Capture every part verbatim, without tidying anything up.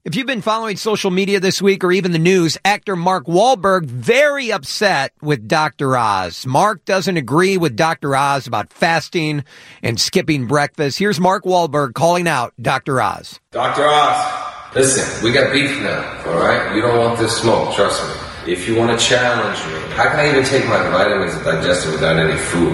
If you've been following social media this week or even the news, actor Mark Wahlberg very upset with Doctor Oz. Mark doesn't agree with Doctor Oz about fasting and skipping breakfast. Here's Mark Wahlberg calling out Doctor Oz. Doctor Oz, listen, we got beef now, all right? You don't want this smoke, trust me. If you want to challenge me, how can I even take my vitamins and digest it without any food,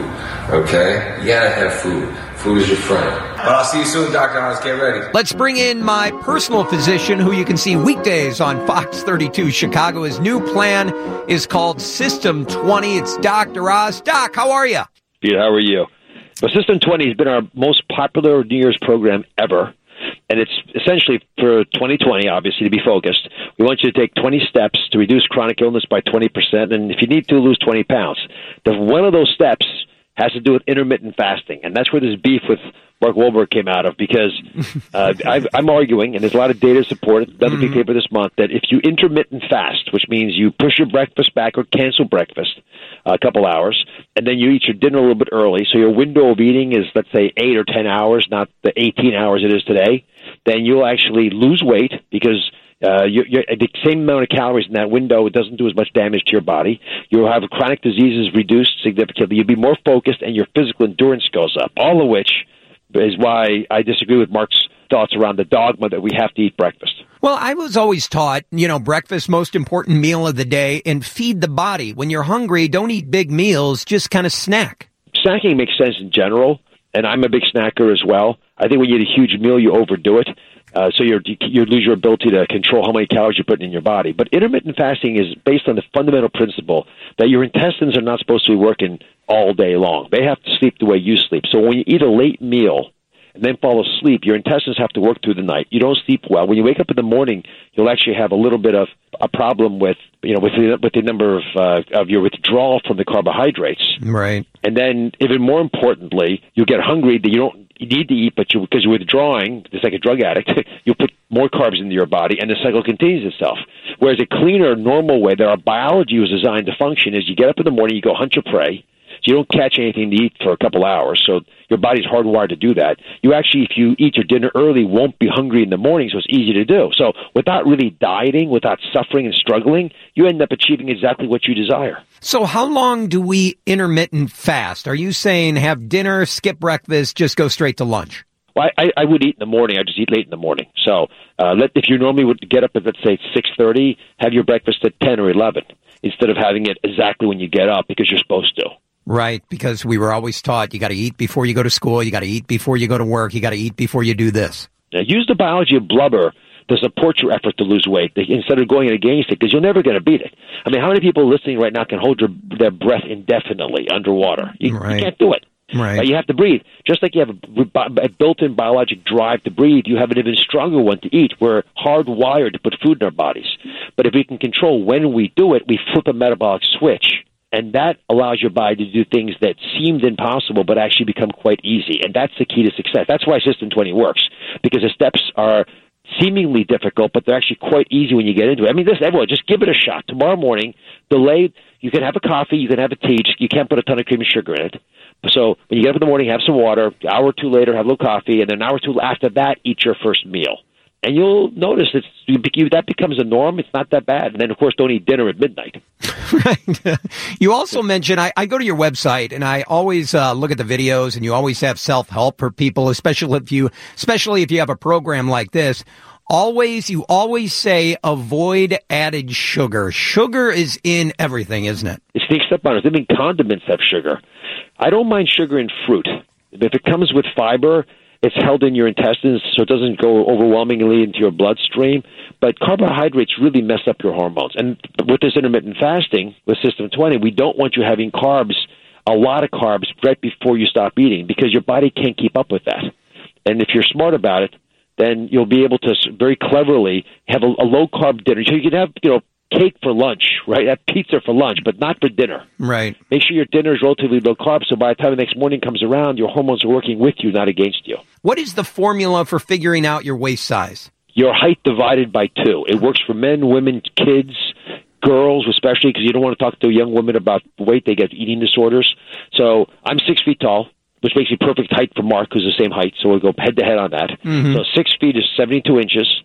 okay? You gotta have food. Food is your friend. Well, I'll see you soon, Doctor Oz. Get ready. Let's bring in my personal physician, who you can see weekdays on Fox thirty-two Chicago. His new plan is called System twenty. It's Doctor Oz. Doc, how are you? Pete, how are you? Well, System twenty has been our most popular New Year's program ever. And it's essentially for twenty twenty, obviously, to be focused. We want you to take twenty steps to reduce chronic illness by twenty percent. And if you need to, lose twenty pounds. The, one of those steps has to do with intermittent fasting. And that's where this beef with Mark Wahlberg came out of, because uh, I've, I'm arguing, and there's a lot of data support, another big paper this month, that if you intermittent fast, which means you push your breakfast back or cancel breakfast a couple hours, and then you eat your dinner a little bit early, so your window of eating is, let's say, eight or ten hours, not the eighteen hours it is today, then you'll actually lose weight because Uh, you're, you're, the same amount of calories in that window, it doesn't do as much damage to your body. You'll have chronic diseases reduced significantly. You'll be more focused, and your physical endurance goes up, all of which is why I disagree with Mark's thoughts around the dogma that we have to eat breakfast. Well, I was always taught, you know, breakfast, most important meal of the day, and feed the body. When you're hungry, don't eat big meals, just kind of snack. Snacking makes sense in general, and I'm a big snacker as well. I think when you eat a huge meal, you overdo it. Uh, so you're, you lose your ability to control how many calories you're putting in your body. But intermittent fasting is based on the fundamental principle that your intestines are not supposed to be working all day long. They have to sleep the way you sleep. So when you eat a late meal and then fall asleep, your intestines have to work through the night. You don't sleep well. When you wake up in the morning, you'll actually have a little bit of a problem with, you know, with the, with the number of uh, of your withdrawal from the carbohydrates. Right. And then, even more importantly, you get hungry that you don't you need to eat, but you because you're withdrawing, it's like a drug addict, you put more carbs into your body, and the cycle continues itself. Whereas a cleaner, normal way that our biology was designed to function is you get up in the morning, you go hunt your prey, so you don't catch anything to eat for a couple hours, so your body's hardwired to do that. You actually, if you eat your dinner early, won't be hungry in the morning, so it's easy to do. So without really dieting, without suffering and struggling, you end up achieving exactly what you desire. So how long do we intermittent fast? Are you saying have dinner, skip breakfast, just go straight to lunch? Well, I, I would eat in the morning. I just eat late in the morning. So uh, let, if you normally would get up at, let's say, six thirty, have your breakfast at ten or eleven instead of having it exactly when you get up because you're supposed to. Right, because we were always taught you got to eat before you go to school, you got to eat before you go to work, you got to eat before you do this. Now, use the biology of blubber to support your effort to lose weight instead of going against it, because you're never going to beat it. I mean, how many people listening right now can hold your, their breath indefinitely underwater? You, right. you can't do it. Right. Uh, you have to breathe. Just like you have a, a built-in biologic drive to breathe, you have an even stronger one to eat. We're hardwired to put food in our bodies. But if we can control when we do it, we flip a metabolic switch. And that allows your body to do things that seemed impossible but actually become quite easy. And that's the key to success. That's why System twenty works, because the steps are seemingly difficult, but they're actually quite easy when you get into it. I mean, this, everyone, just give it a shot. Tomorrow morning, delay. You can have a coffee, you can have a tea. You can't put a ton of cream and sugar in it. So when you get up in the morning, have some water. An hour or two later, have a little coffee. And then an hour or two after that, eat your first meal. And you'll notice it's, you, that becomes a norm. It's not that bad. And then, of course, don't eat dinner at midnight. Right. You also mentioned, I, I go to your website, and I always uh, look at the videos, and you always have self-help for people, especially if you, especially if you have a program like this. Always, you always say avoid added sugar. Sugar is in everything, isn't it? It sneaks up on us. Even condiments have sugar. I don't mind sugar in fruit. If it comes with fiber, it's held in your intestines, so it doesn't go overwhelmingly into your bloodstream. But carbohydrates really mess up your hormones. And with this intermittent fasting, with System twenty, we don't want you having carbs, a lot of carbs, right before you stop eating, because your body can't keep up with that. And if you're smart about it, then you'll be able to very cleverly have a, a low-carb dinner. So you can have, you know, cake for lunch, right? Have pizza for lunch, but not for dinner. Right. Make sure your dinner is relatively low-carb, so by the time the next morning comes around, your hormones are working with you, not against you. What is the formula for figuring out your waist size? Your height divided by two. It works for men, women, kids, girls especially, because you don't want to talk to young women about weight. They get eating disorders. So I'm six feet tall, which makes me perfect height for Mark, who's the same height, so we'll go head-to-head on that. Mm-hmm. So six feet is seventy-two inches.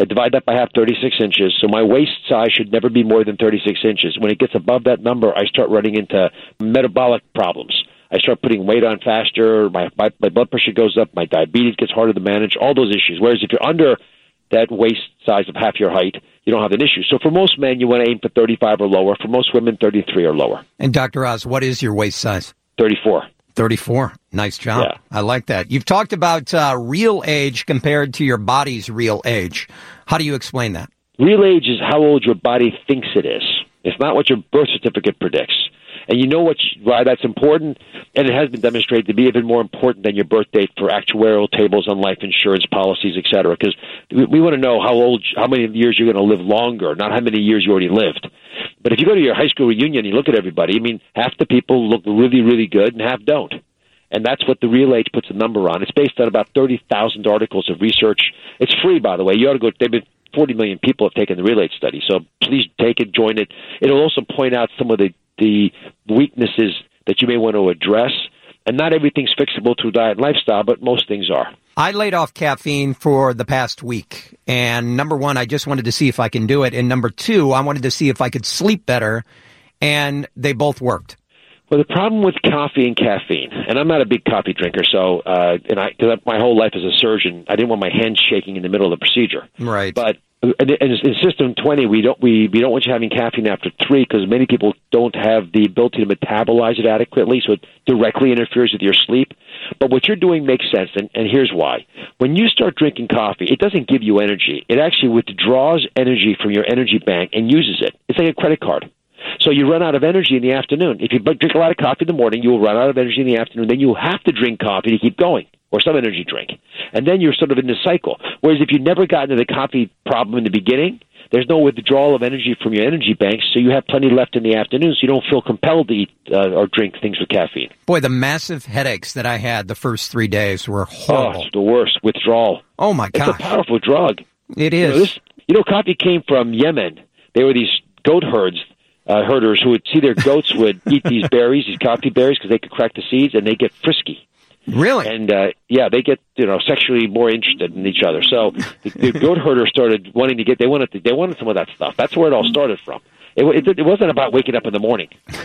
I divide that by half, thirty-six inches. So my waist size should never be more than thirty-six inches. When it gets above that number, I start running into metabolic problems. I start putting weight on faster. My, my, my blood pressure goes up. My diabetes gets harder to manage, all those issues. Whereas if you're under that waist size of half your height, you don't have an issue. So for most men, you want to aim for thirty-five or lower. For most women, thirty-three or lower. And Doctor Oz, what is your waist size? thirty-four. thirty-four. Nice job. Yeah. I like that. You've talked about uh, real age compared to your body's real age. How do you explain that? Real age is how old your body thinks it is. It's not what your birth certificate predicts. And you know what, why that's important? And it has been demonstrated to be even more important than your birth date for actuarial tables on life insurance policies, et cetera. Because we, we want to know how old, how many years you're going to live longer, not how many years you already lived. But if you go to your high school reunion and you look at everybody, I mean, half the people look really, really good and half don't. And that's what the real age puts a number on. It's based on about thirty thousand articles of research. It's free, by the way. You ought to go. They've been forty million people have taken the real age study. So please take it, join it. It'll also point out some of the, the weaknesses that you may want to address. And not everything's fixable through diet and lifestyle, but most things are. I laid off caffeine for the past week. And number one, I just wanted to see if I can do it. And number two, I wanted to see if I could sleep better. And they both worked. Well, the problem with coffee and caffeine, and I'm not a big coffee drinker, so uh, and I, cause my whole life as a surgeon, I didn't want my hands shaking in the middle of the procedure. Right. But in, in System twenty, we don't we, we don't want you having caffeine after three because many people don't have the ability to metabolize it adequately, so it directly interferes with your sleep. But what you're doing makes sense, and, and here's why. When you start drinking coffee, it doesn't give you energy. It actually withdraws energy from your energy bank and uses it. It's like a credit card. So you run out of energy in the afternoon. If you drink a lot of coffee in the morning, you will run out of energy in the afternoon. Then you'll have to drink coffee to keep going, or some energy drink. And then you're sort of in this cycle. Whereas if you never got into the coffee problem in the beginning, there's no withdrawal of energy from your energy banks, so you have plenty left in the afternoon, so you don't feel compelled to eat uh, or drink things with caffeine. Boy, the massive headaches that I had the first three days were horrible. Oh, it's the worst. Withdrawal. Oh, my gosh. It's a powerful drug. It is. You know, this, you know, coffee came from Yemen. They were these goat herds. Uh, herders who would see their goats would eat these berries, these coffee berries, because they could crack the seeds, and they get frisky. Really? And uh, yeah, they get you know sexually more interested in each other. So the, the goat herder started wanting to get. They wanted to, they wanted some of that stuff. That's where it all started from. It, it, it wasn't about waking up in the morning.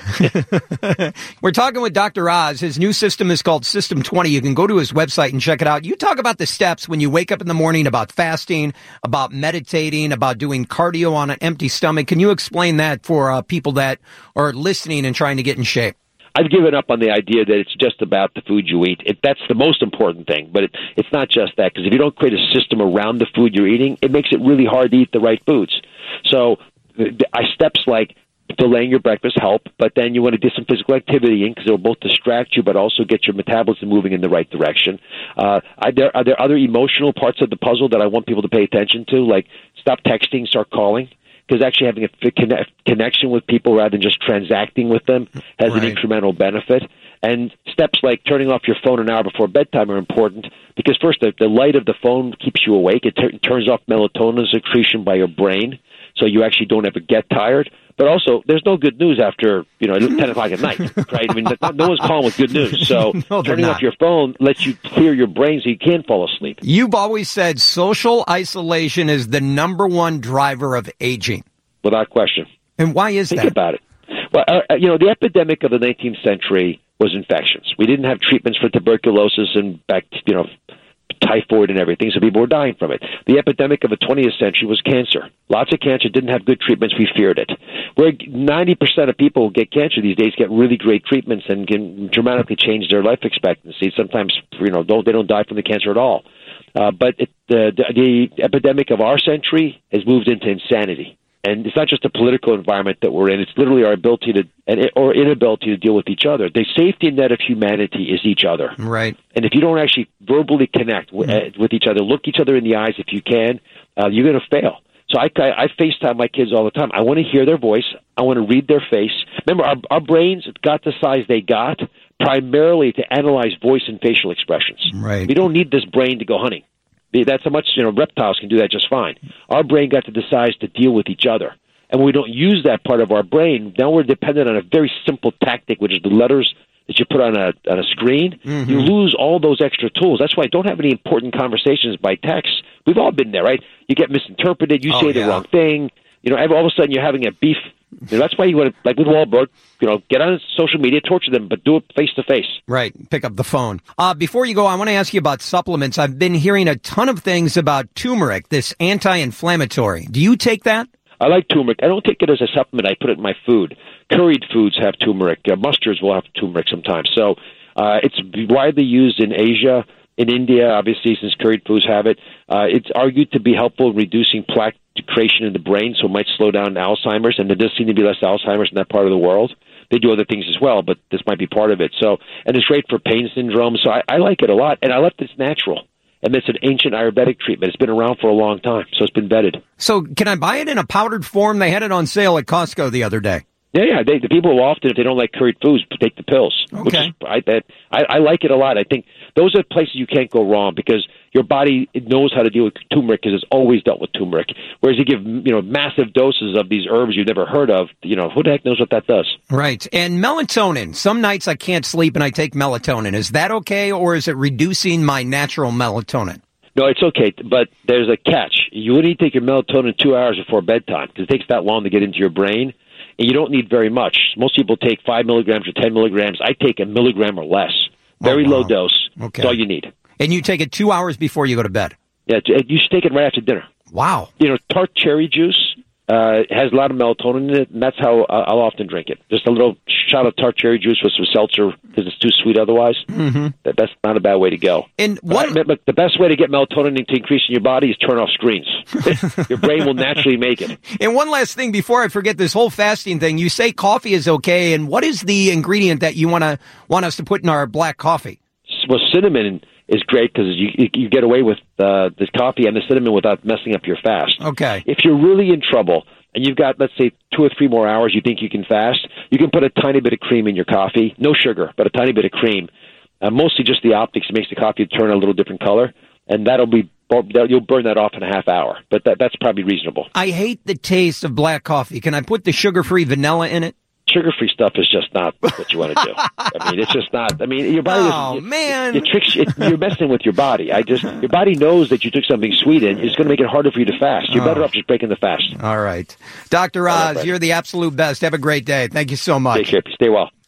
We're talking with Doctor Oz. His new system is called System twenty. You can go to his website and check it out. You talk about the steps when you wake up in the morning, about fasting, about meditating, about doing cardio on an empty stomach. Can you explain that for uh, people that are listening and trying to get in shape? I've given up on the idea that it's just about the food you eat. It, that's the most important thing, but it, it's not just that, because if you don't create a system around the food you're eating, it makes it really hard to eat the right foods. So I steps like delaying your breakfast help, but then you want to get some physical activity in because it will both distract you but also get your metabolism moving in the right direction. Uh, are, there, are there other emotional parts of the puzzle that I want people to pay attention to, like stop texting, start calling? Because actually having a connect, connection with people rather than just transacting with them has right. an incremental benefit. And steps like turning off your phone an hour before bedtime are important because, first, the, the light of the phone keeps you awake. It t- turns off melatonin secretion by your brain, so you actually don't ever get tired. But also, there's no good news after, you know, ten o'clock at night, right? I mean, no, no one's calling with good news. So no, turning not. off your phone lets you clear your brain so you can fall asleep. You've always said social isolation is the number one driver of aging. Without question. And why is Think that? Think about it. Well, uh, you know, the epidemic of the nineteenth century was infections. We didn't have treatments for tuberculosis and, back, you know, typhoid and everything, so people were dying from it. The epidemic of the twentieth century was cancer. Lots of cancer didn't have good treatments. We feared it. Where ninety percent of people who get cancer these days get really great treatments and can dramatically change their life expectancy. Sometimes, you know, don't they don't die from the cancer at all. Uh, but it, the, the, the epidemic of our century has moved into insanity. And it's not just the political environment that we're in. It's literally our ability to, and or inability to deal with each other. The safety net of humanity is each other. Right. And if you don't actually verbally connect with, mm-hmm. uh, with each other, look each other in the eyes if you can, uh, you're going to fail. So I, I, I FaceTime my kids all the time. I want to hear their voice. I want to read their face. Remember, our, our brains got the size they got primarily to analyze voice and facial expressions. Right. We don't need this brain to go hunting. That's how much, you know, reptiles can do that just fine. Our brain got to the size to deal with each other. And when we don't use that part of our brain, now we're dependent on a very simple tactic, which is the letters that you put on a on a screen. Mm-hmm. You lose all those extra tools. That's why I don't have any important conversations by text. we've all been there, right? You get misinterpreted, you Oh, say the yeah. wrong thing. You know, all of a sudden you're having a beef. You know, that's why you want to, like with Wahlberg, you know, get on social media, torture them, but do it face to face. Right. Pick up the phone. Uh, before you go, I want to ask you about supplements. I've been hearing a ton of things about turmeric, this anti-inflammatory. Do you take that? I like turmeric. I don't take it as a supplement. I put it in my food. Curried foods have turmeric. Uh, mustards will have turmeric sometimes. So uh, it's widely used in Asia, in India, obviously, since curried foods have it. Uh, it's argued to be helpful in reducing plaque creation in the brain, so it might slow down Alzheimer's, and there does seem to be less Alzheimer's in that part of the world. They do other things as well, but this might be part of it. So, and it's great for pain syndrome, so I, I like it a lot, and I love that it's natural. And it's an ancient Ayurvedic treatment. It's been around for a long time, so it's been vetted. So can I buy it in a powdered form? They had it on sale at Costco the other day. Yeah, yeah. They, the people will often, if they don't like curried foods, take the pills. Okay. Which is, I, that, I, I like it a lot. I think those are places you can't go wrong because your body knows how to deal with turmeric because it's always dealt with turmeric. Whereas you give, you know, massive doses of these herbs you've never heard of, you know, who the heck knows what that does? Right. And melatonin. Some nights I can't sleep and I take melatonin. Is that okay, or is it reducing my natural melatonin? No, it's okay, but there's a catch. You only need to take your melatonin two hours before bedtime because it takes that long to get into your brain. And you don't need very much. Most people take five milligrams or ten milligrams. I take a milligram or less. Very Oh, wow. low dose. Okay. That's all you need. And you take it two hours before you go to bed? Yeah, you should take it right after dinner. Wow. You know, tart cherry juice uh, has a lot of melatonin in it, and that's how uh, I'll often drink it. Just a little shot of tart cherry juice with some seltzer because it's too sweet otherwise. Mm-hmm. That, that's not a bad way to go. And But, one, but the best way to get melatonin to increase in your body is turn off screens. Your brain will naturally make it. and one last thing before I forget this whole fasting thing. You say coffee is okay, and what is the ingredient that you want to want us to put in our black coffee? Well, cinnamon is great because you you get away with uh, the coffee and the cinnamon without messing up your fast. Okay. If you're really in trouble and you've got, let's say, two or three more hours you think you can fast, you can put a tiny bit of cream in your coffee. No sugar, but a tiny bit of cream. Uh, mostly just the optics makes the coffee turn a little different color, and that'll be you'll burn that off in a half hour. But that, that's probably reasonable. I hate the taste of black coffee. Can I put the sugar-free vanilla in it? Sugar-free stuff is just not what you want to do. I mean, it's just not. I mean, your body. Oh, doesn't, man. It, it tricks. It, you're messing with your body. I just. Your body knows that you took something sweet in. It's going to make it harder for you to fast. You're better Oh. off just breaking the fast. All right. Doctor All right, Oz, Brett. you're the absolute best. Have a great day. Thank you so much. Take care. Stay well.